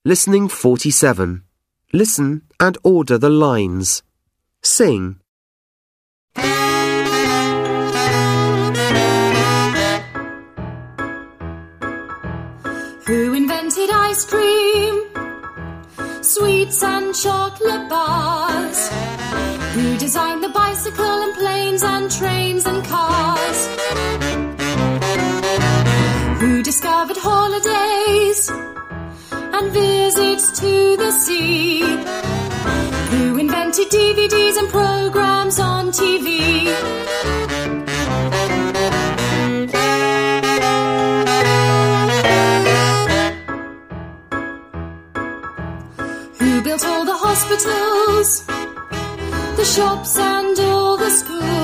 Listening 47. Listen and order the lines. Sing. Who invented ice cream? Sweets and chocolate bars. Who designed the bicycle and planes and trains and cars? Who discovered holidays and visits to the sea? Who invented DVDs and programs on TV? Who built all the hospitals, the shops and all the schools?